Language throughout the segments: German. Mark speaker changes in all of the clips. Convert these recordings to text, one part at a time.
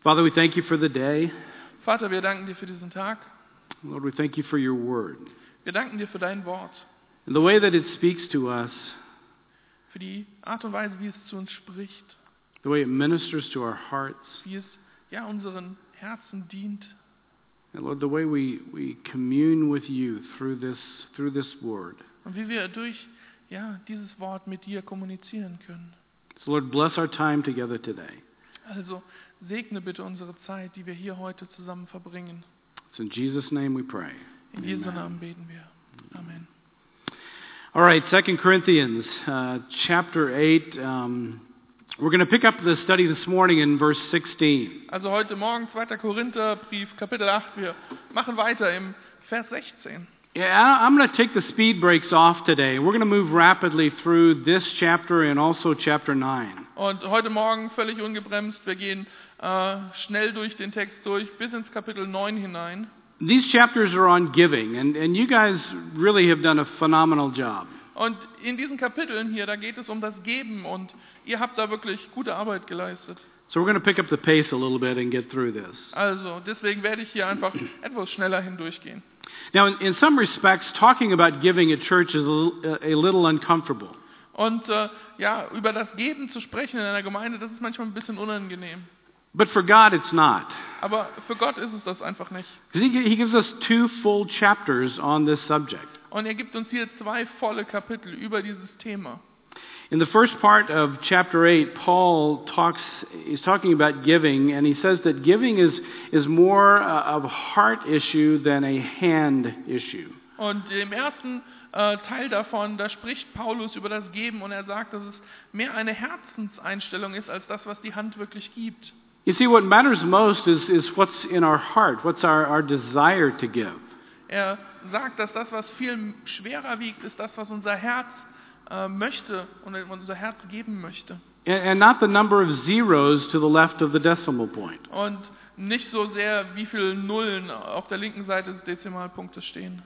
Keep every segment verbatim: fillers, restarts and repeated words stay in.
Speaker 1: Father, we thank you for the day.
Speaker 2: Vater, wir danken dir für diesen Tag.
Speaker 1: Lord, we thank you for your word.
Speaker 2: Wir danken dir für dein Wort,
Speaker 1: And the way that it speaks to us,
Speaker 2: für die Art und Weise, wie es zu uns spricht,
Speaker 1: the way it ministers to our hearts.
Speaker 2: wie es ja unseren Herzen dient.
Speaker 1: And Lord, the way we, we commune with you through this, through this word.
Speaker 2: Und wie wir durch ja, dieses Wort mit dir kommunizieren können.
Speaker 1: So Lord, bless our time together today.
Speaker 2: Also segne bitte unsere Zeit, die wir hier heute zusammen verbringen.
Speaker 1: It's in Jesus' name we pray.
Speaker 2: In Jesu Namen beten wir. Amen.
Speaker 1: All right, Second Corinthians uh, chapter eight. Um, we're going to pick up the study this morning in verse sixteen.
Speaker 2: Also heute Morgen zweiter Korintherbrief, Kapitel acht. Wir machen weiter im Vers sechzehn.
Speaker 1: Yeah, I- I'm going to take the speed brakes off today. We're going to move rapidly through this chapter and also chapter nine.
Speaker 2: Und heute Morgen völlig ungebremst. Wir gehen äh, schnell durch den Text durch bis ins Kapitel neun hinein.
Speaker 1: These chapters are on giving, and, and you guys really have done a phenomenal job.
Speaker 2: Und in diesen Kapiteln hier, da geht es um das Geben und ihr habt da wirklich gute Arbeit geleistet.
Speaker 1: So we're going to pick up the pace a little bit and get through this.
Speaker 2: Also deswegen werde ich hier einfach etwas schneller hindurchgehen.
Speaker 1: Now, in, in some respects, talking about giving at church is a, little- a little uncomfortable.
Speaker 2: Und äh, ja, über das Geben zu sprechen in einer Gemeinde, das ist manchmal ein bisschen unangenehm.
Speaker 1: But for God, it's not.
Speaker 2: Aber für Gott ist es das einfach nicht.
Speaker 1: Because he, he gives us two full chapters on this subject.
Speaker 2: Und er gibt uns hier zwei volle Kapitel über dieses Thema.
Speaker 1: In the first part of chapter eight, Paul talks, he's talking about giving, and he says that giving is, is more uh, of a heart issue than a hand issue.
Speaker 2: Und im ersten äh, Teil davon, da spricht Paulus über das Geben und er sagt, dass es mehr eine Herzenseinstellung ist, als das, was die Hand wirklich gibt.
Speaker 1: You see, what matters most is, is what's in our heart, what's our, our desire to give.
Speaker 2: Er sagt, dass das, was viel schwerer wiegt, ist das, was unser Herz äh, möchte und unser Herz geben möchte.
Speaker 1: And, and not the number of zeros to the left of the decimal point.
Speaker 2: Und nicht so sehr, wie viele Nullen auf der linken Seite des Dezimalpunktes stehen.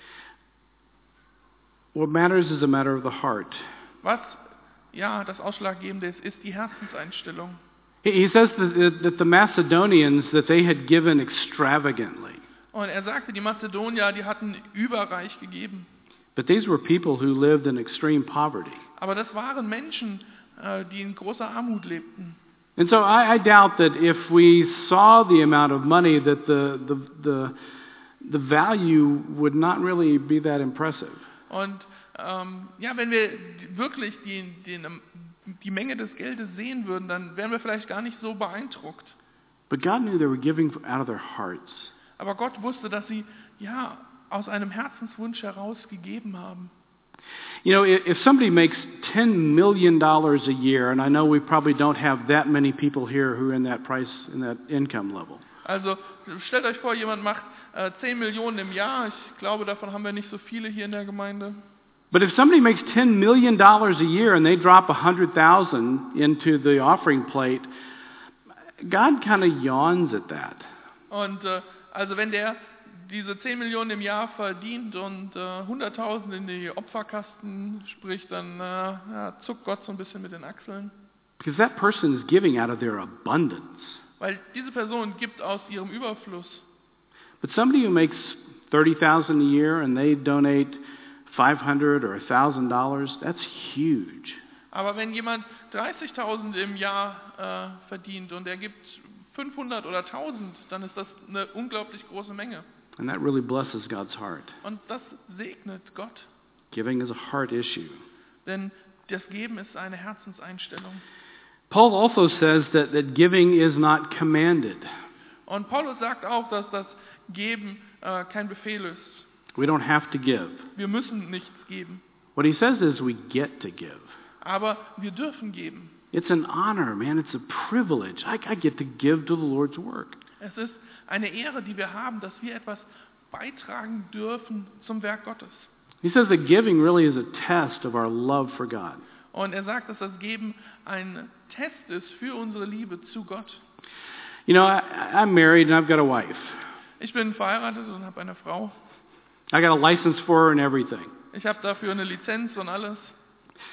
Speaker 1: What matters is a matter of the heart.
Speaker 2: Was ja das Ausschlaggebende ist, ist die Herzenseinstellung.
Speaker 1: He he says that, that the Macedonians, that they had given extravagantly.
Speaker 2: Und er sagte, die Mazedonier, die hatten überreich gegeben.
Speaker 1: But these were people who lived in extreme poverty.
Speaker 2: Aber das waren Menschen, äh, die in großer Armut lebten.
Speaker 1: And so I, I doubt that if we saw the amount of money, that the, the, the, the value would not really be that impressive.
Speaker 2: Und ähm, ja, wenn wir wirklich die, die, die Menge des Geldes sehen würden, dann wären wir vielleicht gar nicht so beeindruckt.
Speaker 1: But God knew they were giving out of their hearts.
Speaker 2: Aber Gott wusste, dass sie ja aus einem Herzenswunsch heraus gegeben haben.
Speaker 1: You know, if, if somebody makes ten million dollars a year, and I know we probably don't have that many people here who are in that price, in that income level.
Speaker 2: Also stellt euch vor, jemand macht äh, zehn Millionen im Jahr. Ich glaube, davon haben wir nicht so viele hier in der Gemeinde.
Speaker 1: But if somebody makes ten million dollars a year and they drop one hundred thousand into the offering plate, God kind of yawns at that.
Speaker 2: Und äh, also wenn der diese zehn Millionen im Jahr verdient und äh, hunderttausend in die Opferkasten spricht, dann äh, ja, zuckt Gott so ein bisschen mit den Achseln.
Speaker 1: Because that person is giving out of their abundance.
Speaker 2: Weil diese Person gibt aus ihrem Überfluss.
Speaker 1: But somebody who makes thirty thousand a year and they donate five hundred or one thousand dollars, that's huge.
Speaker 2: Aber wenn jemand dreißigtausend im Jahr äh, verdient und er gibt fünfhundert oder tausend, dann ist das eine unglaublich große Menge.
Speaker 1: And that really blesses God's heart.
Speaker 2: Und das segnet Gott.
Speaker 1: Giving is a heart issue.
Speaker 2: Denn das Geben ist eine Herzenseinstellung.
Speaker 1: Paul also says that, that giving is not commanded.
Speaker 2: Und Paulus sagt auch, dass das Geben äh, kein Befehl ist.
Speaker 1: We don't have to give.
Speaker 2: Wir müssen nichts geben.
Speaker 1: What he says is we get to give.
Speaker 2: Aber wir dürfen geben.
Speaker 1: It's an honor, man. It's a privilege. I, I get to give to the Lord's work.
Speaker 2: Es ist eine Ehre, die wir haben, dass wir etwas beitragen dürfen zum Werk Gottes.
Speaker 1: He says that giving really is a test of our love for God.
Speaker 2: Und er sagt, dass das Geben ein Test ist für unsere Liebe zu Gott.
Speaker 1: You know, I, I'm married and I've got a wife.
Speaker 2: Ich bin verheiratet und habe eine Frau.
Speaker 1: I got a license for her and everything.
Speaker 2: Ich habe dafür eine Lizenz und alles.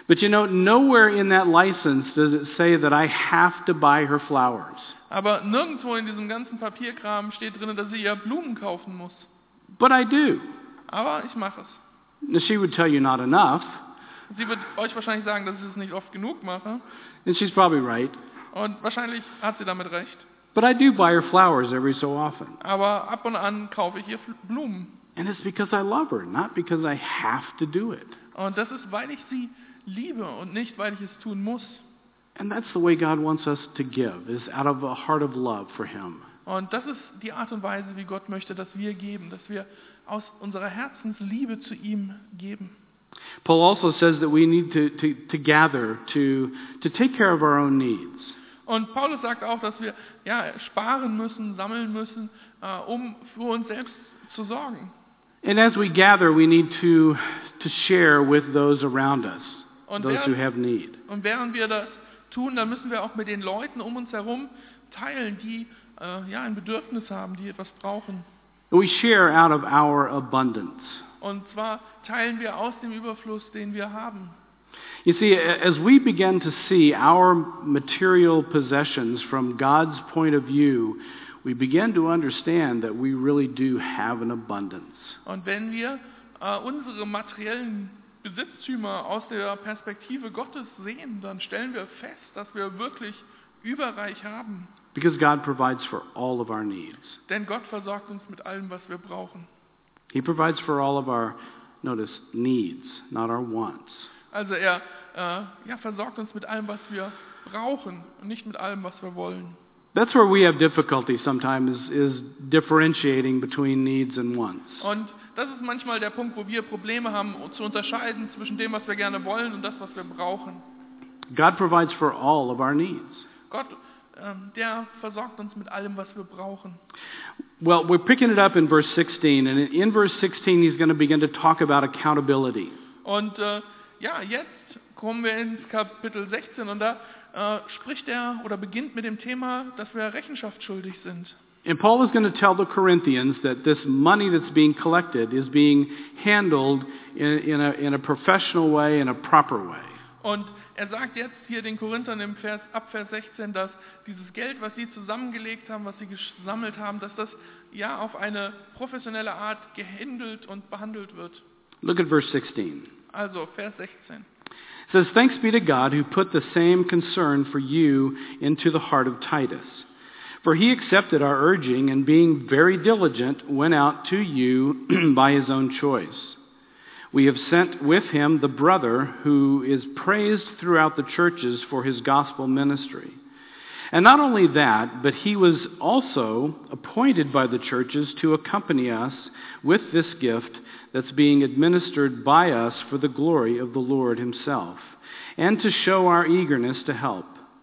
Speaker 1: But you know, nowhere in that license does it say that I have to buy her flowers.
Speaker 2: Aber nirgendwo in diesem ganzen Papierkram steht drin, dass sie ihr Blumen kaufen muss.
Speaker 1: But I do.
Speaker 2: Aber ich mache es.
Speaker 1: Now, she would tell you not enough,
Speaker 2: Sie wird euch wahrscheinlich sagen, dass ich es nicht oft genug mache.
Speaker 1: and she's probably right.
Speaker 2: Und wahrscheinlich hat sie damit recht.
Speaker 1: But I do buy her flowers every so often.
Speaker 2: Aber ab und an kaufe ich ihr Blumen.
Speaker 1: And it's because I love her, not because I have to do it.
Speaker 2: Und das ist, weil ich sie liebe und nicht, weil ich es tun muss.
Speaker 1: And that's the way God wants us to give, is out of a heart of love for Him.
Speaker 2: Und das ist die Art und Weise, wie Gott möchte, dass wir geben, dass wir aus unserer Herzensliebe zu ihm geben.
Speaker 1: Paul also says that we need to, to, to gather to, to take care of our own needs.
Speaker 2: Und Paulus sagt auch, dass wir ja, sparen müssen, sammeln müssen, uh, um für uns selbst zu sorgen.
Speaker 1: And as we gather, we need to, to share with those around us,
Speaker 2: Und
Speaker 1: those who
Speaker 2: während,
Speaker 1: have need.
Speaker 2: und während wir das tun, dann müssen wir auch mit den Leuten um uns herum teilen, die uh, ja, ein Bedürfnis haben, die etwas brauchen.
Speaker 1: We share out of our abundance.
Speaker 2: Und zwar teilen wir aus dem Überfluss, den wir haben.
Speaker 1: You see, as we begin to see our material possessions from God's point of view, we begin to understand that we really do have an abundance.
Speaker 2: Und wenn wir uh, unsere materiellen Besitztümer aus der Perspektive Gottes sehen, dann stellen wir fest, dass wir wirklich überreich haben.
Speaker 1: Because God provides for all of our needs.
Speaker 2: Denn Gott versorgt uns mit allem, was wir brauchen.
Speaker 1: He provides for all of our, notice, needs, not our wants.
Speaker 2: Also er äh, ja, versorgt uns mit allem, was wir brauchen und nicht mit allem, was wir wollen.
Speaker 1: That's where we have difficulty sometimes, is, is differentiating between needs and wants.
Speaker 2: Und das ist manchmal der Punkt, wo wir Probleme haben, um zu unterscheiden zwischen dem, was wir gerne wollen und das, was wir brauchen.
Speaker 1: God provides for all of our needs.
Speaker 2: Gott, ähm, der versorgt uns mit allem, was wir brauchen.
Speaker 1: Well, we're picking it up in verse sixteen, and in verse sixteen he's going to begin to talk about accountability.
Speaker 2: Und äh, ja, jetzt kommen wir ins Kapitel sechzehn und da äh, spricht er oder beginnt mit dem Thema, dass wir Rechenschaft schuldig sind.
Speaker 1: And Paul is going to tell the Corinthians that this money that's being collected is being handled in, in, a, in a professional way, in a proper way.
Speaker 2: Und er sagt jetzt hier den Korinthern im Vers, ab Vers sechzehn, dass dieses Geld, was sie zusammengelegt haben, was sie gesammelt haben, dass das ja auf eine professionelle Art gehandelt und behandelt wird.
Speaker 1: Look at verse sixteen.
Speaker 2: Also Vers sechzehn.
Speaker 1: It says, "Thanks be to God who put the same concern for you into the heart of Titus. For he accepted our urging and being very diligent went out to you by his own choice. We have sent with him the brother who is praised throughout the churches for his gospel ministry. And not only that, but he was also appointed by the churches to accompany us with this gift that's being administered by us for the glory of the Lord himself, and to show our eagerness to help.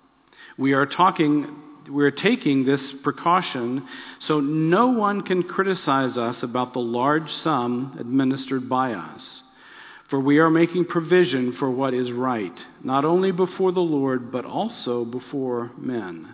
Speaker 1: We are talking, we're taking this precaution so no one can criticize us about the large sum administered by us. For we are making provision for what is right, not only before the Lord, but also before men."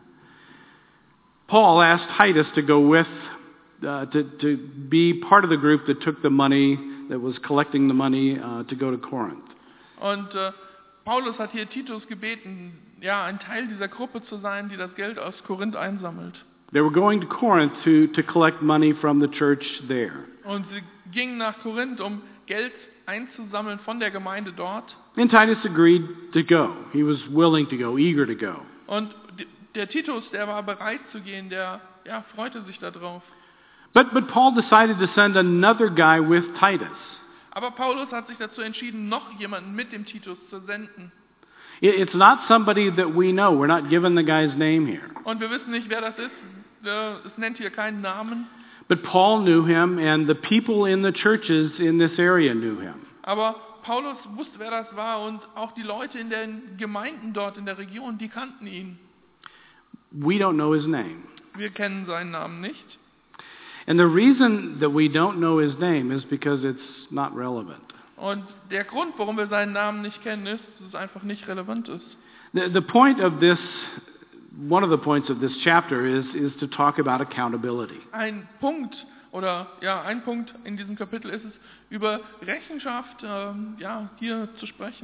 Speaker 1: Paul asked Titus to go with, uh, to, to be part of the group that took the money, that was collecting the money uh, to go to Corinth.
Speaker 2: Und äh, Paulus hat hier Titus gebeten, ja, ein Teil dieser Gruppe zu sein, die das Geld aus Korinth einsammelt.
Speaker 1: They were going to Corinth to, to collect money from the church there.
Speaker 2: Und sie gingen nach Korinth, um Geld einzusammeln von der Gemeinde dort.
Speaker 1: And Titus agreed to go. He was willing to go, eager to go.
Speaker 2: Und der Titus, der war bereit zu gehen, der ja, freute sich darauf.
Speaker 1: But, but Paul decided to send another guy with Titus.
Speaker 2: Aber Paulus hat sich dazu entschieden, noch jemanden mit dem Titus zu senden.
Speaker 1: It, it's not somebody that we know. We're not given the guy's name here.
Speaker 2: Und wir wissen nicht, wer das ist. Es nennt hier keinen Namen.
Speaker 1: But Paul knew him, and the people in the churches in this area knew him.
Speaker 2: Aber Paulus wusste, wer das war, und auch die Leute in den Gemeinden dort in der Region, die kannten ihn.
Speaker 1: We don't know his name.
Speaker 2: Wir kennen seinen Namen nicht.
Speaker 1: And the reason that we don't know his name is because it's not relevant.
Speaker 2: Und der Grund, warum wir seinen Namen nicht kennen, ist, dass es einfach nicht relevant ist.
Speaker 1: The, the point of this, one of the points of this chapter is, is to talk about accountability.
Speaker 2: Ein Punkt oder ja ein Punkt in diesem Kapitel ist es, über Rechenschaft ähm, ja hier zu sprechen.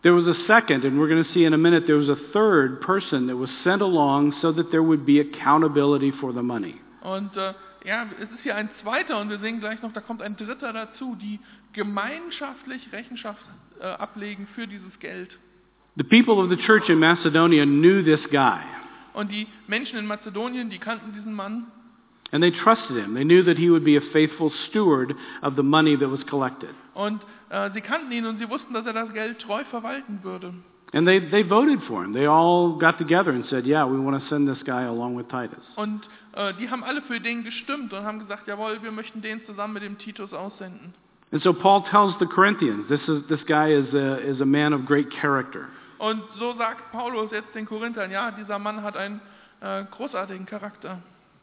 Speaker 1: There was a second, and we're going to see in a minute, there was a third person that was sent along so that there would be accountability for the money.
Speaker 2: Und äh, ja, es ist hier ein zweiter und wir sehen gleich noch, da kommt ein dritter dazu, die gemeinschaftlich Rechenschaft äh, ablegen für dieses Geld.
Speaker 1: The people of the church in Macedonia knew this guy,
Speaker 2: Und die Menschen in Mazedonien, die kannten diesen Mann
Speaker 1: and they trusted him. They knew that he would be a faithful steward of the money that was collected.
Speaker 2: und äh, sie kannten ihn und sie wussten, dass er das Geld treu verwalten würde.
Speaker 1: And they, they voted for him. They all got together and said, yeah, we want to send this guy along with Titus.
Speaker 2: Und äh, die haben alle für den gestimmt und haben gesagt, jawohl, wir möchten den zusammen mit dem Titus aussenden.
Speaker 1: And so Paul tells the Corinthians, this is this guy is a, is a man of great character.
Speaker 2: Und so sagt Paulus jetzt den Korinthern, ja, dieser Mann hat einen äh, großartigen Charakter.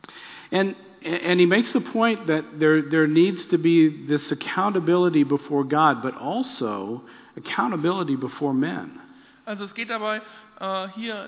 Speaker 1: And and he makes the point that there there needs to be this accountability before God, but also accountability before men.
Speaker 2: Also es geht dabei äh, hier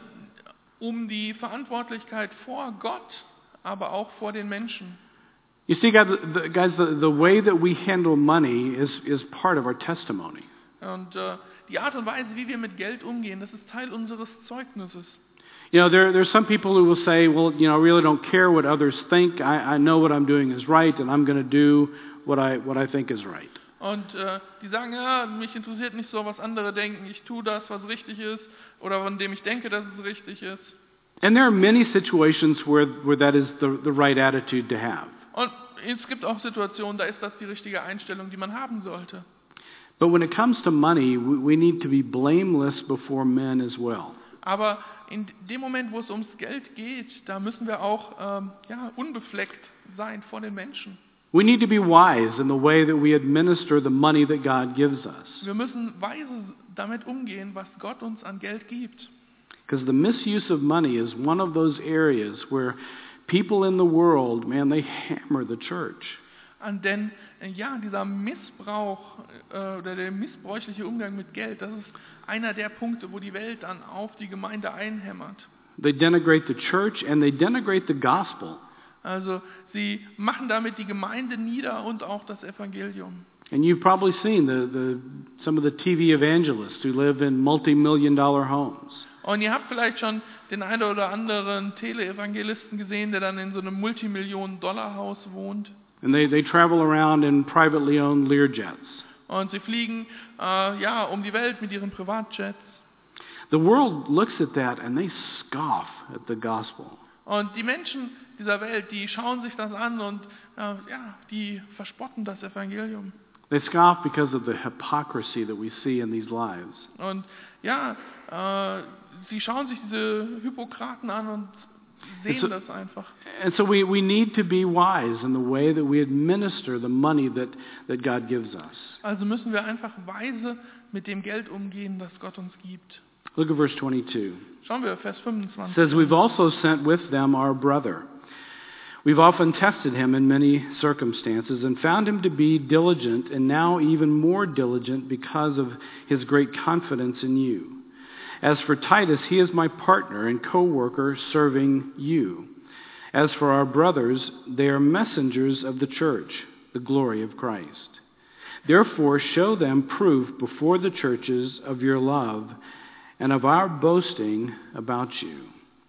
Speaker 2: um die Verantwortlichkeit vor Gott, aber auch vor den Menschen.
Speaker 1: You see, guys, the, guys, the, the way that we handle money is is part of our testimony.
Speaker 2: Und äh, die Art und Weise, wie wir mit Geld umgehen, das ist Teil unseres Zeugnisses.
Speaker 1: You know, there there's some people who will say, well, you know, I really don't care what others think. I, I know what I'm doing is right, and I'm going to do what I what I think is right.
Speaker 2: Und äh, die sagen, ja, mich interessiert nicht so, was andere denken. Ich tue das, was richtig ist, oder von dem ich denke, dass es richtig ist.
Speaker 1: And there are many situations where where that is the the right attitude to have.
Speaker 2: Und es gibt auch Situationen, da ist das die richtige Einstellung, die man haben sollte.
Speaker 1: But when it comes to money, we, we need to be blameless before men as well.
Speaker 2: Aber in dem Moment, wo es ums Geld geht, da müssen wir auch ähm, ja, unbefleckt sein vor den Menschen.
Speaker 1: We need to be wise in the way that we administer the money that God gives us.
Speaker 2: Wir müssen weise damit umgehen, was Gott uns an Geld gibt.
Speaker 1: Because the misuse of money is one of those areas where people in the world, man, they hammer the church.
Speaker 2: Und denn äh, ja, dieser Missbrauch äh, oder der missbräuchliche Umgang mit Geld, das ist einer der Punkte, wo die Welt dann auf die Gemeinde einhämmert.
Speaker 1: They denigrate the church and they denigrate the gospel.
Speaker 2: Also sie machen damit die Gemeinde nieder und auch das Evangelium.
Speaker 1: And you've probably seen the, the some of the T V evangelists who live in multi-million dollar homes.
Speaker 2: Und ihr habt vielleicht schon den einen oder anderen Tele-Evangelisten gesehen, der dann in so einem Multimillionen-Dollar-Haus wohnt.
Speaker 1: And they, they travel around in privately owned Learjets.
Speaker 2: Und sie fliegen äh, ja um die Welt mit ihren Privatjets.
Speaker 1: The world looks at that and they scoff at the gospel.
Speaker 2: Und die Menschen dieser Welt, die schauen sich das an und äh, ja, die verspotten das Evangelium.
Speaker 1: They scoff because of the hypocrisy that we see in these lives.
Speaker 2: Und ja, äh, sie schauen sich diese Hypokraten an und sehen
Speaker 1: so,
Speaker 2: das einfach.
Speaker 1: And so we, we need to be wise in the way that we administer the money that, that God gives us.
Speaker 2: Also müssen wir einfach weise mit dem Geld umgehen, das Gott uns gibt.
Speaker 1: Look at verse twenty-two.
Speaker 2: Schauen wir Vers fünfundzwanzig.
Speaker 1: It says, we've also sent with them our brother. We've often tested him in many circumstances and found him to be diligent and now even more diligent because of his great confidence in you. As for Titus, he is my partner and co-worker serving you. As for our brothers, they are messengers of the church, the glory of Christ. Therefore, show them proof before the churches of your love and of our boasting about you.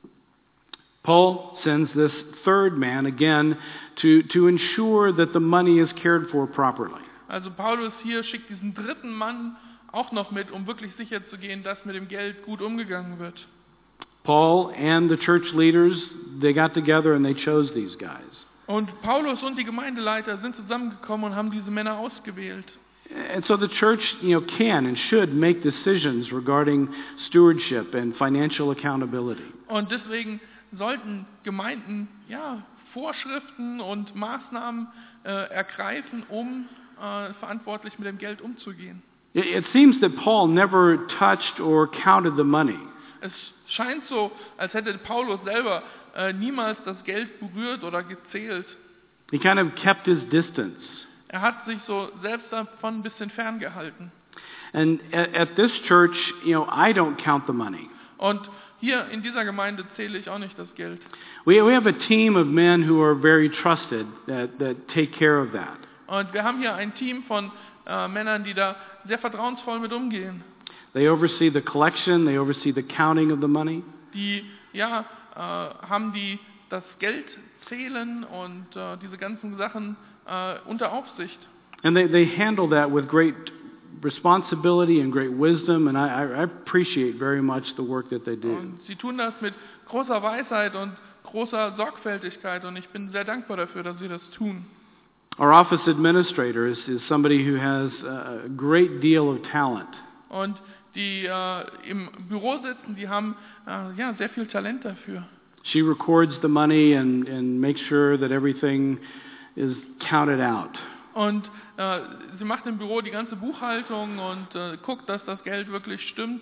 Speaker 1: Paul sends this third man again to, to ensure that the money is cared for properly.
Speaker 2: Also Paulus hier schickt diesen dritten Mann auch noch mit, um wirklich sicher zu gehen, dass mit dem Geld gut umgegangen wird.
Speaker 1: Paul and the church leaders, they got together and they chose these guys.
Speaker 2: Und Paulus und die Gemeindeleiter sind zusammengekommen und haben diese Männer ausgewählt.
Speaker 1: And so the church, you know, can and should make decisions regarding stewardship and financial accountability.
Speaker 2: Und deswegen sollten Gemeinden ja Vorschriften und Maßnahmen äh, ergreifen, um äh, verantwortlich mit dem Geld umzugehen.
Speaker 1: It, it seems that Paul never touched or counted the money.
Speaker 2: Es scheint so, als hätte Paulus selber äh, niemals das Geld berührt oder gezählt.
Speaker 1: He kind of kept his distance.
Speaker 2: Er hat sich so selbst davon ein bisschen ferngehalten.
Speaker 1: And at, at this church, you know, I don't count the money.
Speaker 2: Und hier in dieser Gemeinde zähle ich auch nicht das Geld.
Speaker 1: We we have a team of men who are very trusted that that take care of that.
Speaker 2: Und wir haben hier ein Team von äh, Männern, die da sehr vertrauensvoll mit umgehen.
Speaker 1: They oversee the collection, they oversee the counting of the money.
Speaker 2: Die ja, äh, haben die das Geld zählen und äh, diese ganzen Sachen äh, unter Aufsicht.
Speaker 1: And they, they handle that with great responsibility and great wisdom, and I, I appreciate very much the work that they do.
Speaker 2: Und sie tun das mit großer Weisheit und großer Sorgfältigkeit und ich bin sehr dankbar dafür, dass sie das tun.
Speaker 1: Our office administrator is, is somebody who has a great deal of talent.
Speaker 2: Und die äh, im Büro sitzen, die haben äh, ja, sehr viel Talent dafür.
Speaker 1: She records the money and, and makes sure that everything is counted out.
Speaker 2: Und äh, sie macht im Büro die ganze Buchhaltung und äh, guckt, dass das Geld wirklich stimmt.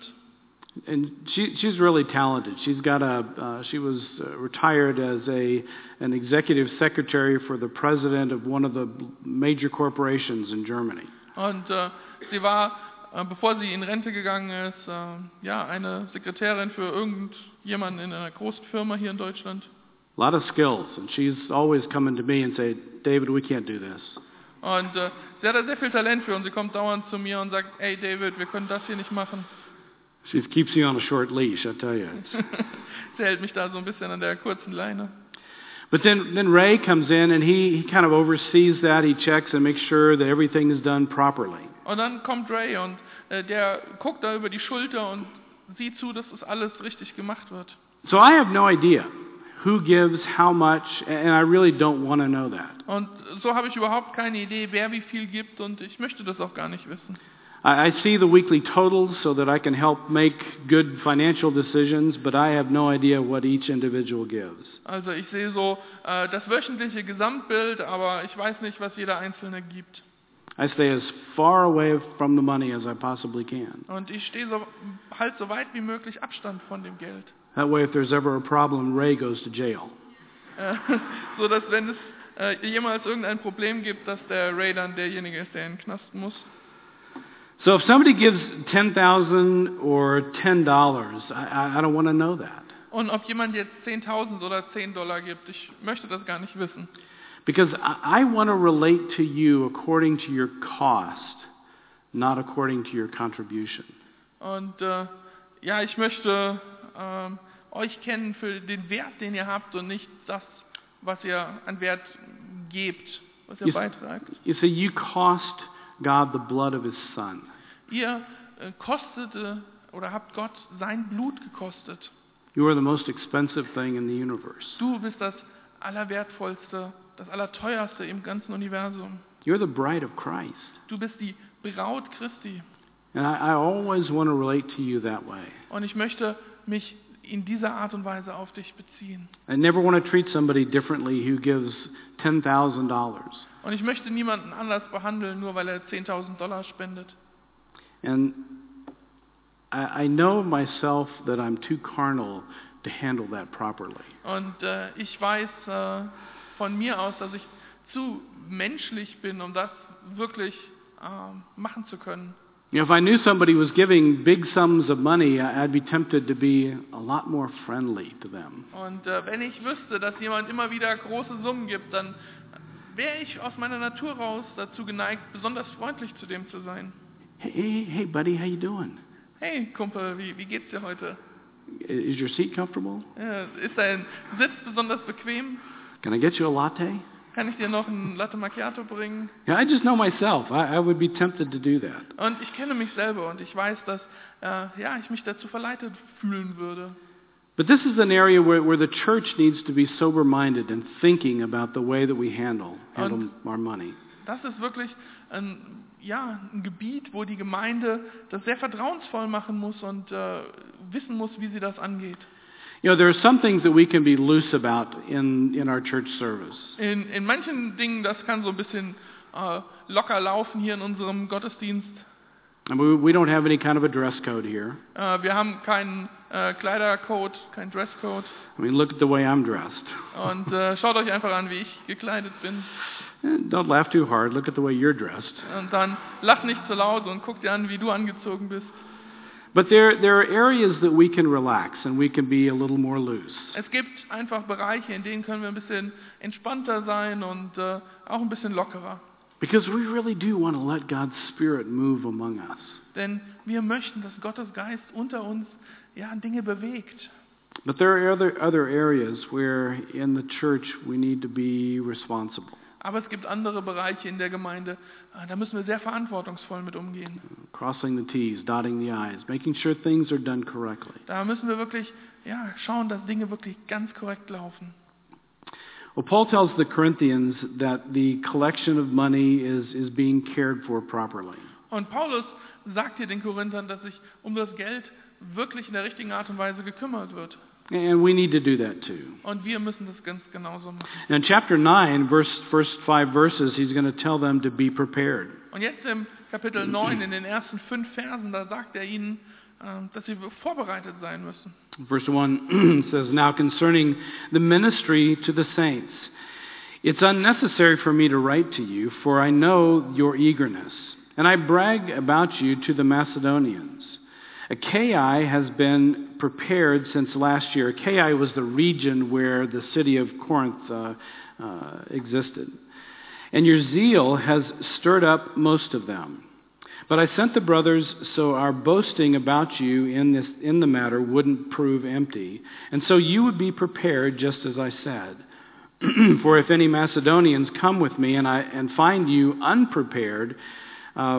Speaker 1: And she, she's really talented. She's got a. Uh, she was uh, retired as a an executive secretary for the president of one of the major corporations in Germany.
Speaker 2: Und äh, sie war, äh, bevor sie in Rente gegangen ist, äh, ja eine Sekretärin für irgendjemanden in einer großen Firma hier in Deutschland.
Speaker 1: A lot of skills, and she's always coming to me and say, "David, we can't do this."
Speaker 2: Und äh, sie hat da sehr viel Talent für und sie kommt dauernd zu mir und sagt, hey David, wir können das hier nicht machen.
Speaker 1: She keeps you on a short leash, I tell you.
Speaker 2: Sie hält mich da so ein bisschen an der kurzen Leine.
Speaker 1: But then, then Ray comes in and he, he kind of oversees that. He checks and makes sure that everything is done properly.
Speaker 2: Und dann kommt Ray und äh, der guckt da über die Schulter und sieht zu, dass das alles richtig gemacht wird.
Speaker 1: So I have no idea who gives how much, and I really don't want to know that.
Speaker 2: Und so habe ich überhaupt keine Idee, wer wie viel gibt und ich möchte das auch gar nicht wissen.
Speaker 1: I, I see the weekly totals so that I can help make good financial decisions, but I have no idea what each individual gives.
Speaker 2: Also ich sehe so äh, das wöchentliche Gesamtbild, aber ich weiß nicht, was jeder Einzelne gibt.
Speaker 1: I stay as far away from the money as I possibly can.
Speaker 2: Und ich stehe so, halt so weit wie möglich Abstand von dem Geld.
Speaker 1: That way, if there's ever a problem, Ray goes to jail.
Speaker 2: Äh, so dass wenn es äh, jemals irgendein Problem gibt, dass der Ray dann derjenige ist, der in den Knast muss.
Speaker 1: So if somebody gives ten thousand or ten dollars, I, I don't want to know that.
Speaker 2: Und ob jemand jetzt zehntausend oder zehn Dollar gibt, ich möchte das gar nicht wissen.
Speaker 1: Because I, I want to relate to you according to your cost, not according to your contribution.
Speaker 2: Und äh, ja, ich möchte ähm, euch kennen für den Wert, den ihr habt und nicht das, was ihr an Wert gebt, was ihr
Speaker 1: You,
Speaker 2: beitragt.
Speaker 1: you see, you cost God the blood of His Son.
Speaker 2: Ihr äh, kostete oder habt Gott sein Blut gekostet.
Speaker 1: You are the most expensive thing in the universe.
Speaker 2: Du bist das Allerwertvollste, das Allerteuerste im ganzen Universum.
Speaker 1: You're the bride of Christ.
Speaker 2: Du bist die Braut Christi.
Speaker 1: And I, I always want to relate to you that way.
Speaker 2: Und ich möchte mich in dieser Art und Weise auf dich beziehen.
Speaker 1: I never want to treat somebody differently who gives ten thousand dollars.
Speaker 2: Und ich möchte niemanden anders behandeln, nur weil er zehntausend Dollar spendet.
Speaker 1: And I, I know myself that I'm too carnal to handle that properly.
Speaker 2: Und äh, ich weiß äh, von mir aus, dass ich zu menschlich bin, um das wirklich äh, machen zu können.
Speaker 1: You know, if I knew somebody was giving big sums of money, I'd be tempted to be a lot more friendly to them.
Speaker 2: Und äh, wenn ich wüsste, dass jemand immer wieder große Summen gibt, dann wäre ich aus meiner Natur raus dazu geneigt, besonders freundlich zu dem zu sein.
Speaker 1: Hey, hey, hey, buddy, how you doing?
Speaker 2: Hey, Kumpel, wie, wie geht's dir heute?
Speaker 1: Is your seat comfortable?
Speaker 2: Äh, ist dein Sitz besonders bequem?
Speaker 1: Can I get you a latte?
Speaker 2: Kann ich dir noch ein Latte Macchiato bringen?
Speaker 1: Yeah, I just know myself. I, I would be tempted to do that.
Speaker 2: Und ich kenne mich selber und ich weiß, dass äh, ja, ich mich dazu verleitet fühlen würde.
Speaker 1: But this is an area where, where the church needs to be sober-minded and thinking about the way that we handle, handle our money.
Speaker 2: Das ist wirklich ein, ja, ein Gebiet, wo die Gemeinde das sehr vertrauensvoll machen muss und äh, wissen muss, wie sie das angeht.
Speaker 1: You know, there are some things that we can be loose about in, in our church service.
Speaker 2: In, in manchen Dingen, das kann so ein bisschen äh, locker laufen hier in unserem Gottesdienst.
Speaker 1: And we, we don't have any kind of a dress code here.
Speaker 2: Äh, wir haben keinen äh, Kleidercode, keinen Dresscode.
Speaker 1: I mean, look at the way I'm dressed.
Speaker 2: Und äh, schaut euch einfach an, wie ich gekleidet bin.
Speaker 1: And don't laugh too hard. Look at the way you're dressed.
Speaker 2: Und dann lach nicht zu laut und guck dir an, wie du angezogen bist.
Speaker 1: But there, there are areas that we can relax and we can be a little more loose.
Speaker 2: Es gibt einfach Bereiche, in denen können wir ein bisschen entspannter sein und äh, auch ein bisschen lockerer.
Speaker 1: Because we really do want to let God's Spirit move among us.
Speaker 2: Denn wir möchten, dass Gottes Geist unter uns ja, Dinge bewegt.
Speaker 1: But there are other, other areas where in the church we need to be responsible.
Speaker 2: Aber es gibt andere Bereiche in der Gemeinde, äh, da müssen wir sehr verantwortungsvoll mit umgehen.
Speaker 1: Crossing the T's, dotting the I's, making sure things are done correctly.
Speaker 2: Da müssen wir wirklich ja, schauen, dass Dinge wirklich ganz korrekt laufen.
Speaker 1: Well, Paul tells the Corinthians that the collection of money is, is being cared for properly.
Speaker 2: Und Paulus sagt hier den Korinthern, dass sich um das Geld wirklich in der richtigen Art und Weise gekümmert wird.
Speaker 1: And we need to do that too.
Speaker 2: Und wir müssen das ganz genauso machen.
Speaker 1: In chapter nine, verse, first five verses, he's going to tell them to be prepared.
Speaker 2: Und jetzt im Kapitel neun, in den ersten fünf Versen, da sagt er ihnen, äh, dass sie vorbereitet sein müssen.
Speaker 1: Verse one says, Now concerning the ministry to the saints, it's unnecessary for me to write to you, for I know your eagerness, and I brag about you to the Macedonians. Achaia has been prepared since last year. Achaia was the region where the city of Corinth uh, uh, existed. And your zeal has stirred up most of them. But I sent the brothers so our boasting about you in this in the matter wouldn't prove empty, and so you would be prepared just as I said. For if any Macedonians come with me and I and find you unprepared, uh,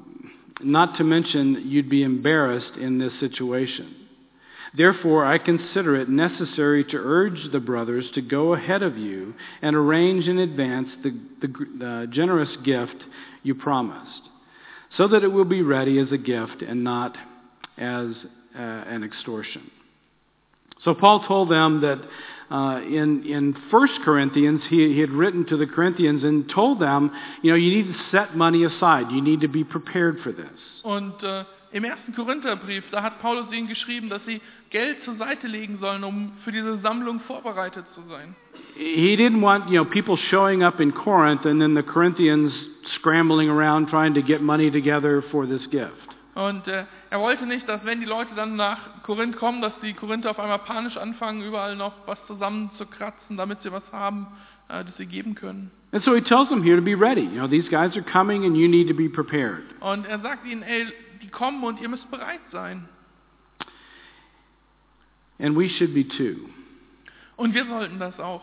Speaker 1: not to mention you'd be embarrassed in this situation. Therefore, I consider it necessary to urge the brothers to go ahead of you and arrange in advance the, the, the generous gift you promised, so that it will be ready as a gift and not as uh, an extortion. So Paul told them that uh, in in First Corinthians, he, he had written to the Corinthians and told them, you know, you need to set money aside. You need to be prepared for this.
Speaker 2: Und äh, im ersten Korintherbrief, da hat Paulus ihnen geschrieben, dass sie Geld zur Seite legen sollen, um für diese Sammlung vorbereitet zu sein.
Speaker 1: He didn't want, you know, people showing up in Corinth and then the Corinthians scrambling around trying to get money together for this gift.
Speaker 2: Und äh, er wollte nicht, dass wenn die Leute dann nach Korinth kommen, dass die Korinther auf einmal panisch anfangen, überall noch was zusammenzukratzen, damit sie was haben, äh, das sie geben können.
Speaker 1: And so he tells them here to be ready. You know, these guys are coming and you need to be prepared.
Speaker 2: Und er sagt ihnen, ey, die kommen und ihr müsst bereit sein.
Speaker 1: And we should be too.
Speaker 2: Und wir sollten das auch.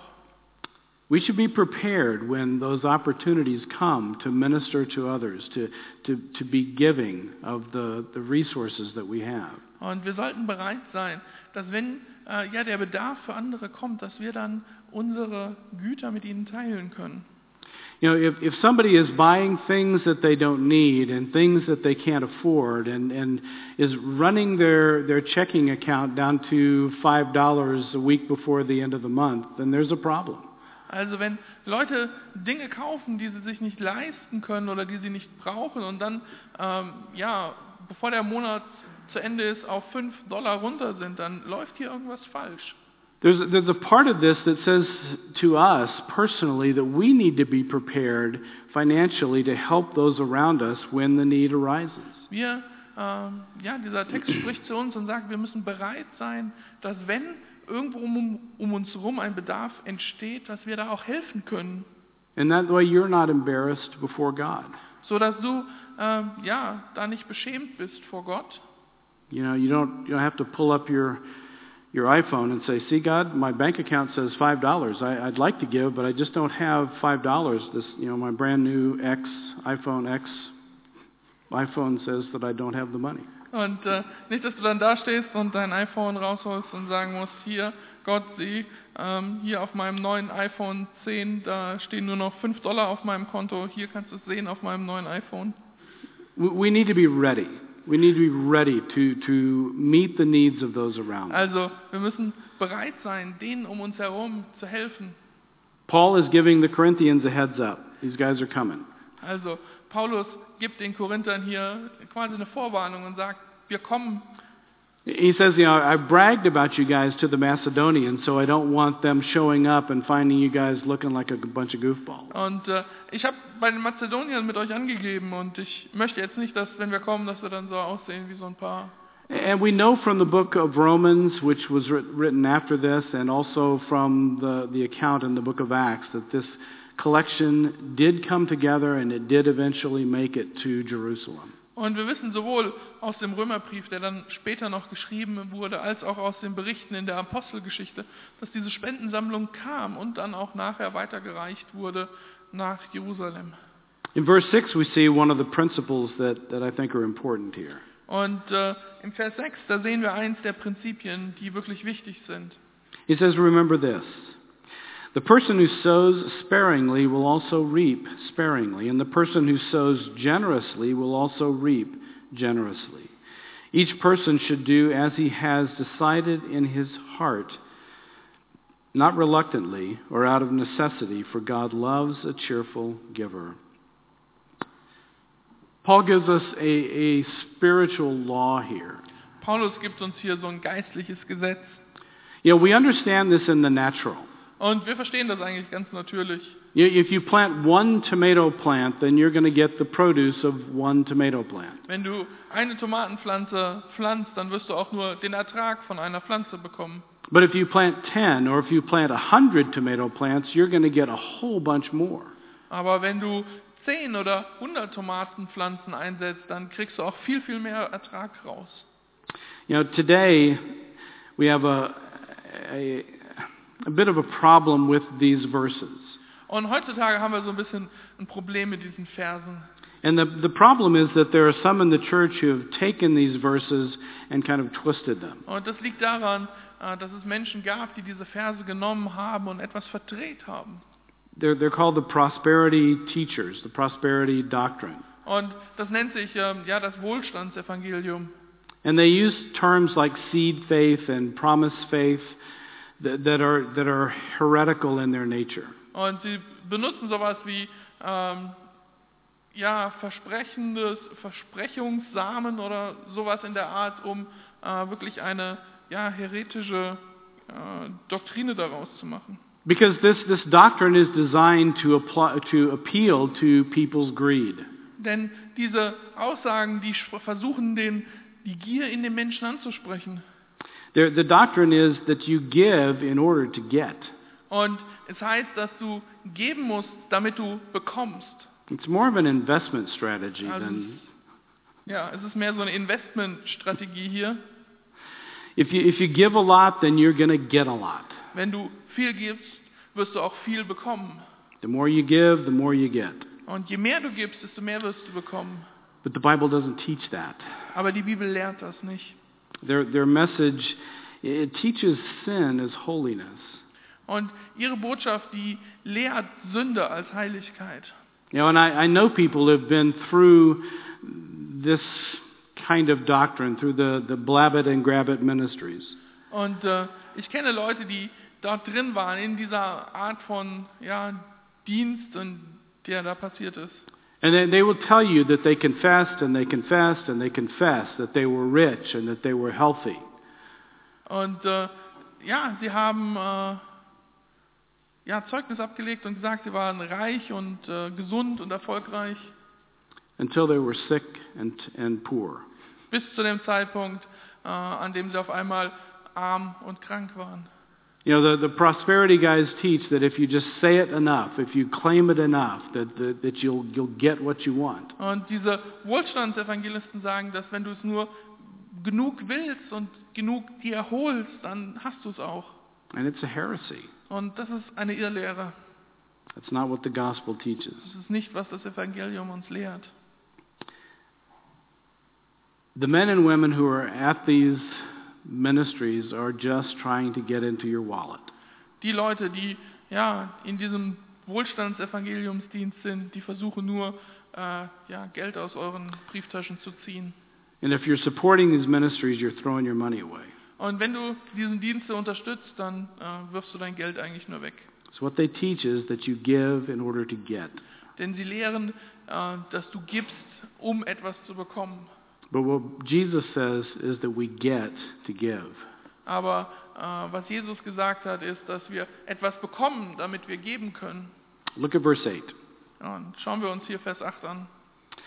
Speaker 1: We should be prepared when those opportunities come to minister to others, to, to, to be giving of the, the resources that we have.
Speaker 2: Und wir sollten bereit sein, dass wenn äh, ja, der Bedarf für andere kommt, dass wir dann unsere Güter mit ihnen teilen können.
Speaker 1: You know, if, if somebody is buying things that they don't need and things that they can't afford and, and is running their, their checking account down to five dollars a week before the end of the month, then there's a problem.
Speaker 2: Also wenn Leute Dinge kaufen, die sie sich nicht leisten können oder die sie nicht brauchen und dann, ähm, ja, bevor der Monat zu Ende ist, auf fünf Dollar runter sind, dann läuft hier irgendwas falsch.
Speaker 1: There's, there's a part of this that says to us personally that we need to be prepared financially to help those around us when the need arises.
Speaker 2: Wir, ähm, ja, dieser Text spricht zu uns und sagt, wir müssen bereit sein, dass wenn irgendwo um, um uns herum ein Bedarf entsteht, dass wir da auch helfen können.
Speaker 1: And that way you're not embarrassed before God.
Speaker 2: So dass du ähm, ja, da nicht beschämt bist vor Gott.
Speaker 1: You know, you don't, you don't have to pull up your your iPhone and say, see God, my bank account says five dollars. I, I'd like to give, but I just don't have five dollars. This, you know, my brand new X, iPhone X, iPhone says that I don't have the money.
Speaker 2: Und äh, nicht, dass du dann da stehst und dein iPhone rausholst und sagen musst, hier, Gott, sieh, ähm, hier auf meinem neuen iPhone zehn, da stehen nur noch fünf Dollar auf meinem Konto, hier kannst du es sehen auf meinem neuen iPhone.
Speaker 1: We, we need to be ready. We need to be ready to, to meet the needs of those around us.
Speaker 2: Also, wir müssen bereit sein, denen um uns herum zu helfen.
Speaker 1: Paul is giving the Corinthians a heads up. These guys are coming.
Speaker 2: Also, Paulus gibt den Korinthern hier quasi eine Vorwarnung und sagt, wir kommen.
Speaker 1: He says, you know, I bragged about you guys to the Macedonians, so I don't want them showing up and finding you guys looking like a bunch of goofballs.
Speaker 2: Und äh, ich habe bei den Mazedoniern mit euch angegeben und ich möchte jetzt nicht, dass, wenn wir kommen, dass wir dann so aussehen wie so ein paar
Speaker 1: And we know from the book of Romans, which was writ- written after this, and also from the, the account in the book of Acts, that this collection did come together and it did eventually make it to Jerusalem.
Speaker 2: Und wir wissen sowohl aus dem Römerbrief, der dann später noch geschrieben wurde, als auch aus den Berichten in der Apostelgeschichte, dass diese Spendensammlung kam und dann auch nachher weitergereicht wurde nach Jerusalem.
Speaker 1: In verse six, we see one of the principles that, that I think are important here.
Speaker 2: Und äh, im Vers sechs, da sehen wir eins der Prinzipien, die wirklich wichtig sind.
Speaker 1: He says, remember this. The person who sows sparingly will also reap sparingly, and the person who sows generously will also reap generously. Each person should do as he has decided in his heart, not reluctantly or out of necessity, for God loves a cheerful giver. Paul gives us a, a spiritual law here.
Speaker 2: Paulus gibt uns hier so ein geistliches Gesetz.
Speaker 1: You know, we understand this in the natural.
Speaker 2: Und wir verstehen das eigentlich ganz natürlich.
Speaker 1: You- If you plant one tomato plant, then you're going to get the produce of one tomato plant.
Speaker 2: Wenn du eine Tomatenpflanze pflanzt, dann wirst du auch nur den Ertrag von einer Pflanze bekommen.
Speaker 1: But if you plant ten or if you plant a hundred tomato plants, you're going to get a whole bunch more.
Speaker 2: Aber wenn du zehn oder hundert Tomatenpflanzen einsetzt, dann kriegst du auch viel, viel mehr Ertrag raus.
Speaker 1: You know, today we have a, a, a bit of a problem with these verses.
Speaker 2: Und heutzutage haben wir so ein bisschen ein Problem mit diesen Versen.
Speaker 1: And the, the problem is that there are some in the church who have taken these verses and kind of twisted them.
Speaker 2: Und das liegt daran, äh, dass es Menschen gab, die diese Verse genommen haben und etwas verdreht haben.
Speaker 1: They're, they're called the prosperity teachers, the prosperity doctrine.
Speaker 2: Und das nennt sich ähm, ja das Wohlstandsevangelium.
Speaker 1: And they use terms like seed faith and promise faith that, that, are, that are heretical in their nature.
Speaker 2: Und sie benutzen sowas wie ähm, ja, versprechendes Versprechungssamen oder sowas in der Art, um äh, wirklich eine ja, heretische äh, Doktrine daraus zu machen.
Speaker 1: Because this, this doctrine is designed to, apply, to appeal to people's greed.
Speaker 2: Denn diese Aussagen, die sch- versuchen, den, die Gier in den Menschen anzusprechen.
Speaker 1: The, the doctrine is that you give in order to get.
Speaker 2: Und es heißt, dass du geben musst, damit du bekommst.
Speaker 1: It's more of an investment strategy
Speaker 2: Also
Speaker 1: than...
Speaker 2: Ja, es ist mehr so eine Investmentstrategie hier.
Speaker 1: If you, if you give a lot, then you're going to get a lot.
Speaker 2: Wenn du viel gibst, wirst du auch viel bekommen.
Speaker 1: The more you give, the more you get.
Speaker 2: Und je mehr du gibst, desto mehr wirst du bekommen.
Speaker 1: But the Bible doesn't teach that.
Speaker 2: Aber die Bibel lehrt das nicht.
Speaker 1: Their, their message, it teaches sin as holiness.
Speaker 2: Und ihre Botschaft, die lehrt Sünde als Heiligkeit.
Speaker 1: You know, and I, I know people who have been through this kind of doctrine, through the, the blab it and grab it ministries.
Speaker 2: Und äh, ich kenne Leute, die dort drin waren, in dieser Art von ja, Dienst, und der da passiert ist.
Speaker 1: And they, they will tell you that they confessed and they confessed and they confessed that they were rich and that they were healthy.
Speaker 2: Und äh, ja, sie haben äh, ja, Zeugnis abgelegt und gesagt, sie waren reich und äh, gesund und erfolgreich.
Speaker 1: Until they were sick and, and poor.
Speaker 2: Bis zu dem Zeitpunkt, äh, an dem sie auf einmal arm und krank waren.
Speaker 1: You know, the, the prosperity guys teach that if you just say it enough, if you claim it enough, that, that, that you'll, you'll get what you want.
Speaker 2: Und diese Wohlstandsevangelisten sagen, dass wenn du es nur genug willst und genug dir holst, dann hast du es auch.
Speaker 1: And it's a heresy.
Speaker 2: Und das ist eine Irrlehre.
Speaker 1: That's not what the gospel teaches.
Speaker 2: Das ist nicht, was das Evangelium uns lehrt.
Speaker 1: The men and women who are at these ministries are just trying to get into your wallet.
Speaker 2: Die Leute, die ja in diesem Wohlstandsevangeliumsdienst sind, die versuchen nur äh, ja, Geld aus euren Brieftaschen zu ziehen.
Speaker 1: And if you're supporting these ministries, you're throwing your money away.
Speaker 2: Und wenn du diesen Dienste unterstützt, dann äh, wirfst du dein Geld eigentlich nur weg.
Speaker 1: So what they teach is that you give in order to get.
Speaker 2: Denn sie lehren, äh, dass du gibst, um etwas zu bekommen.
Speaker 1: But what Jesus says is that we get to give.
Speaker 2: Aber äh, was Jesus gesagt hat, ist, dass wir etwas bekommen, damit wir geben können.
Speaker 1: Look at verse eight.
Speaker 2: Und schauen wir uns hier Vers acht an.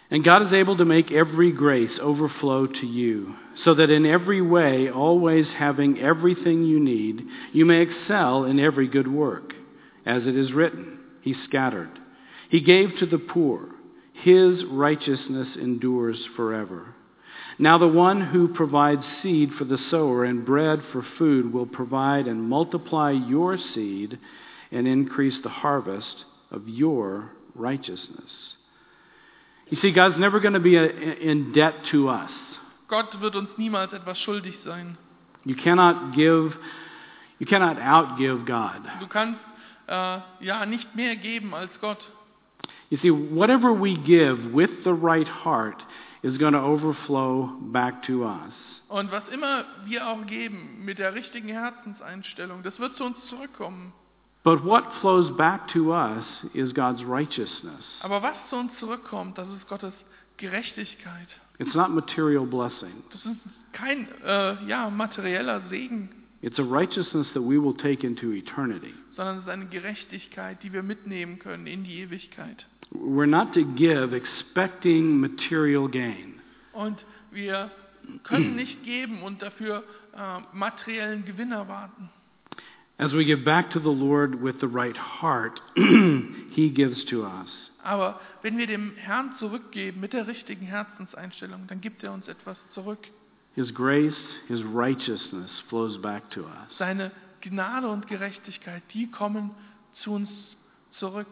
Speaker 1: And God is able to make every grace overflow to you, so that in every way, always having everything you need, you may excel in every good work. As it is written, He scattered, He gave to the poor, His righteousness endures forever. Now the one who provides seed for the sower and bread for food will provide and multiply your seed and increase the harvest of your righteousness. You see, God's never going to be a, in debt to us.
Speaker 2: Gott wird uns niemals etwas schuldig sein.
Speaker 1: You cannot give, you cannot outgive God.
Speaker 2: Du kannst äh, ja nicht mehr geben als Gott.
Speaker 1: You see, whatever we give with the right heart is going to overflow back to us.
Speaker 2: Und was immer wir auch geben mit der richtigen Herzenseinstellung, das wird zu uns zurückkommen.
Speaker 1: But what flows back to us is God's righteousness.
Speaker 2: Aber was zu uns zurückkommt, das ist Gottes Gerechtigkeit.
Speaker 1: It's not material blessing.
Speaker 2: Das ist kein äh, ja, materieller Segen,
Speaker 1: It's a righteousness that we will take into eternity.
Speaker 2: sondern es ist eine Gerechtigkeit, die wir mitnehmen können in die Ewigkeit.
Speaker 1: We're not to give expecting material gain.
Speaker 2: Und wir können nicht geben und dafür äh, materiellen Gewinn erwarten.
Speaker 1: As we give back to the Lord with the right heart, He gives to us.
Speaker 2: Aber wenn wir dem Herrn zurückgeben mit der richtigen Herzenseinstellung, dann gibt er uns etwas zurück.
Speaker 1: His grace, His righteousness flows back to us.
Speaker 2: Seine Gnade und Gerechtigkeit, die kommen zu uns zurück.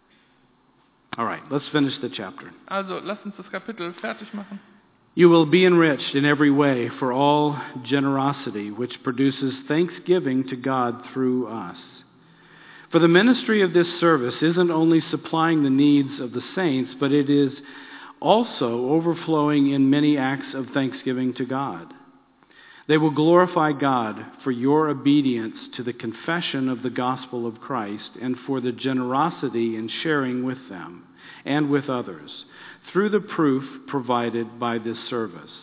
Speaker 1: All right, let's finish the chapter.
Speaker 2: Also lasst uns das Kapitel fertig machen.
Speaker 1: You will be enriched in every way for all generosity, which produces thanksgiving to God through us. For the ministry of this service isn't only supplying the needs of the saints, but it is also overflowing in many acts of thanksgiving to God. They will glorify God for your obedience to the confession of the gospel of Christ and for the generosity in sharing with them and with others through the proof provided by this service.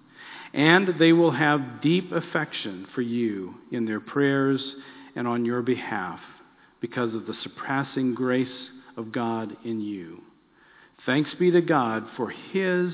Speaker 1: And they will have deep affection for you in their prayers and on your behalf because of the surpassing grace of God in you. Thanks be to God for His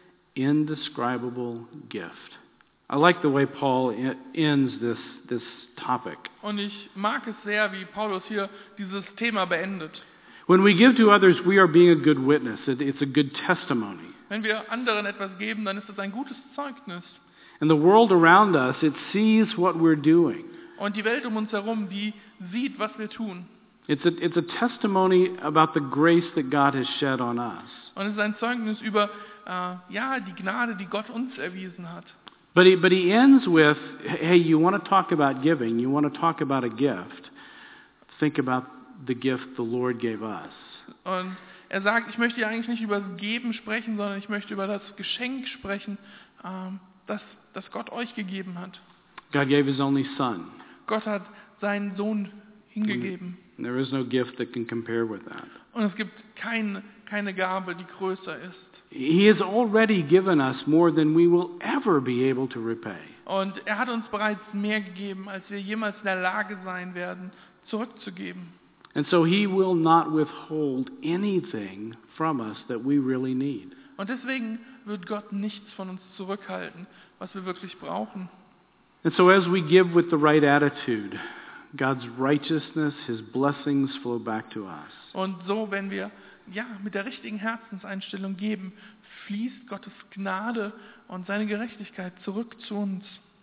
Speaker 1: indescribable gift. I like the way Paul ends this, this topic.
Speaker 2: Und ich mag es sehr, wie Paulus hier dieses Thema beendet.
Speaker 1: When we give to others, we are being a good witness. It- It's a good testimony.
Speaker 2: Wenn wir anderen etwas geben, dann ist das ein gutes Zeugnis.
Speaker 1: And the world around us, it sees what we're doing.
Speaker 2: Und die Welt um uns herum, die sieht, was wir tun.
Speaker 1: It's a, it's a testimony about the grace that God has shed on us.
Speaker 2: Und es ist ein Zeugnis über äh, ja, die Gnade, die Gott uns erwiesen hat.
Speaker 1: But he, but he ends with, hey, you want to talk about giving, you want to talk about a gift, think about the gift the Lord gave us.
Speaker 2: Und er sagt, ich möchte ja eigentlich nicht über das Geben sprechen, sondern ich möchte über das Geschenk sprechen, ähm, das, das Gott euch gegeben hat.
Speaker 1: God gave His only Son.
Speaker 2: Gott hat seinen Sohn hingegeben.
Speaker 1: And there is no gift that can compare with that.
Speaker 2: Und es gibt kein, keine Gabe, die größer ist.
Speaker 1: He has already given us more than we will ever be able to repay.
Speaker 2: Und er hat uns bereits mehr gegeben, als wir jemals in der Lage sein werden, zurückzugeben.
Speaker 1: And so He will not withhold anything from us that we really need.
Speaker 2: Und deswegen wird Gott nichts von uns zurückhalten, was wir wirklich brauchen.
Speaker 1: And so as we give with the right attitude, God's righteousness, His blessings flow back to us.
Speaker 2: Und so, wenn wir ja mit der richtigen Herzenseinstellung geben, fließt Gottes Gnade und seine Gerechtigkeit zurück zu uns.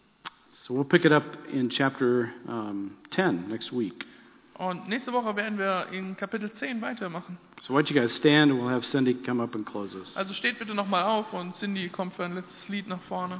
Speaker 1: So we'll pick it up in chapter um, ten next week.
Speaker 2: Und nächste Woche werden wir in Kapitel zehn weitermachen.
Speaker 1: So why don't you guys stand and we'll have Cindy come up and close us.
Speaker 2: Also steht bitte nochmal auf und Cindy kommt für ein letztes Lied nach vorne.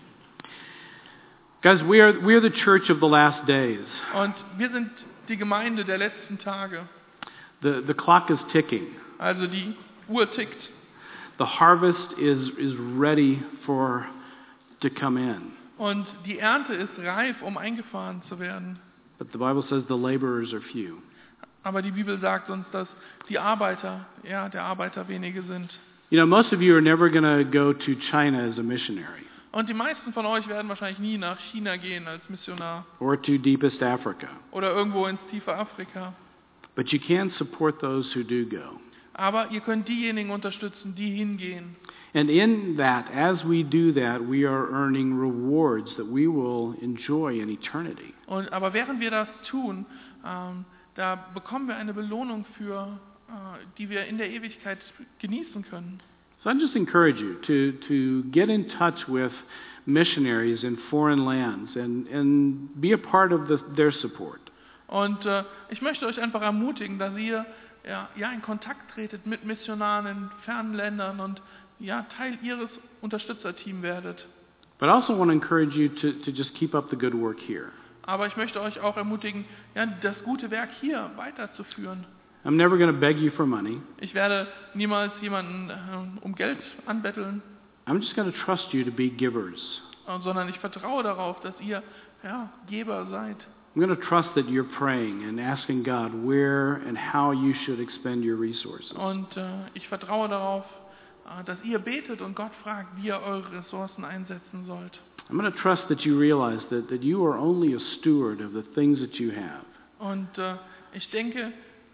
Speaker 1: Guys, we are, we are the church of the last days.
Speaker 2: Und wir sind die Gemeinde der letzten Tage.
Speaker 1: The, the clock is ticking.
Speaker 2: Also die Uhr tickt.
Speaker 1: The harvest is, is ready for to come in.
Speaker 2: Und die Ernte ist reif, um eingefahren zu werden.
Speaker 1: But the Bible says the laborers are few.
Speaker 2: Aber die Bibel sagt uns, dass die Arbeiter, ja, der Arbeiter wenige sind.
Speaker 1: You know, most of you are never going to go to China as a missionary
Speaker 2: Und die meisten von euch werden wahrscheinlich nie nach China gehen als Missionar
Speaker 1: or to deepest Africa.
Speaker 2: oder irgendwo ins tiefe Afrika.
Speaker 1: But you can support those who do go.
Speaker 2: Aber ihr könnt diejenigen unterstützen, die hingehen.
Speaker 1: And in that, as we do that, we are earning rewards that we will enjoy in eternity.
Speaker 2: Und, aber während wir das tun, ähm, da bekommen wir eine Belohnung für, äh, die wir in der Ewigkeit genießen können.
Speaker 1: So I just encourage you to, to get in touch with missionaries in foreign lands and, and be a part of the, their support.
Speaker 2: Und äh, ich möchte euch einfach ermutigen, dass ihr ja, ja in Kontakt tretet mit Missionaren in fernen Ländern und ja Teil ihres Unterstützerteams werdet.
Speaker 1: But I also want to encourage you to, to just keep up the good work here.
Speaker 2: Aber ich möchte euch auch ermutigen, ja, das gute Werk hier weiterzuführen.
Speaker 1: I'm never going to beg you for money.
Speaker 2: Ich werde niemals jemanden äh, um Geld anbetteln,
Speaker 1: I'm just going to trust you to be givers.
Speaker 2: äh, sondern ich vertraue darauf, dass ihr ja, Geber seid.
Speaker 1: I'm going to trust that you're praying and asking God where and how you should expend your resources.
Speaker 2: Und äh, ich vertraue darauf, äh, dass ihr betet und Gott fragt, wie ihr eure Ressourcen einsetzen sollt.
Speaker 1: I'm going to trust that you realize that, that you are only a steward of the things that you have.
Speaker 2: Und äh, ich denke,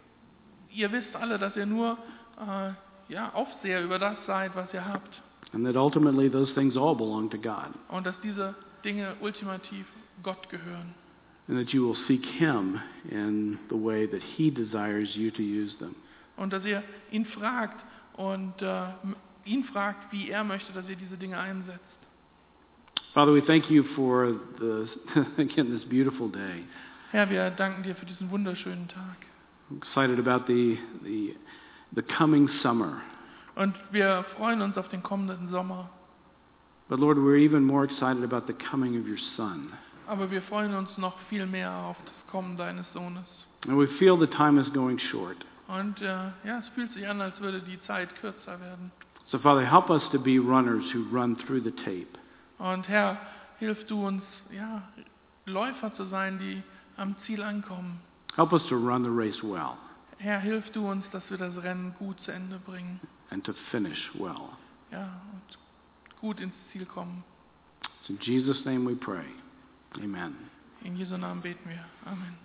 Speaker 2: ihr wisst alle, dass ihr nur äh, ja, Aufseher über das seid, was ihr habt.
Speaker 1: And that ultimately those things all belong to God.
Speaker 2: Und dass diese Dinge ultimativ Gott gehören.
Speaker 1: And that you will seek Him in the way that He desires you to use them.
Speaker 2: Und dass ihr ihn fragt und äh, ihn fragt, wie er möchte, dass ihr diese Dinge einsetzt.
Speaker 1: Father, we thank you for the, again, this beautiful day.
Speaker 2: Herr, wir danken dir für diesen wunderschönen Tag.
Speaker 1: I'm excited about the, the, the coming summer.
Speaker 2: Und wir freuen uns auf den kommenden Sommer.
Speaker 1: But Lord, we're even more excited about the coming of your Son.
Speaker 2: Aber wir freuen uns noch viel mehr auf das Kommen deines Sohnes.
Speaker 1: And we feel the time is going short.
Speaker 2: Und äh, ja, es fühlt sich an, als würde die Zeit kürzer werden.
Speaker 1: So Father, help us to be runners who run through the tape.
Speaker 2: Und Herr, hilf du uns, ja, Läufer zu sein, die am Ziel ankommen.
Speaker 1: Help us to run the race well
Speaker 2: Herr, hilf du uns, dass wir das Rennen gut zu Ende bringen.
Speaker 1: and to finish well.
Speaker 2: Ja, und gut ins Ziel kommen.
Speaker 1: It's in Jesus' name we pray. Amen.
Speaker 2: In Jesu Namen beten wir. Amen.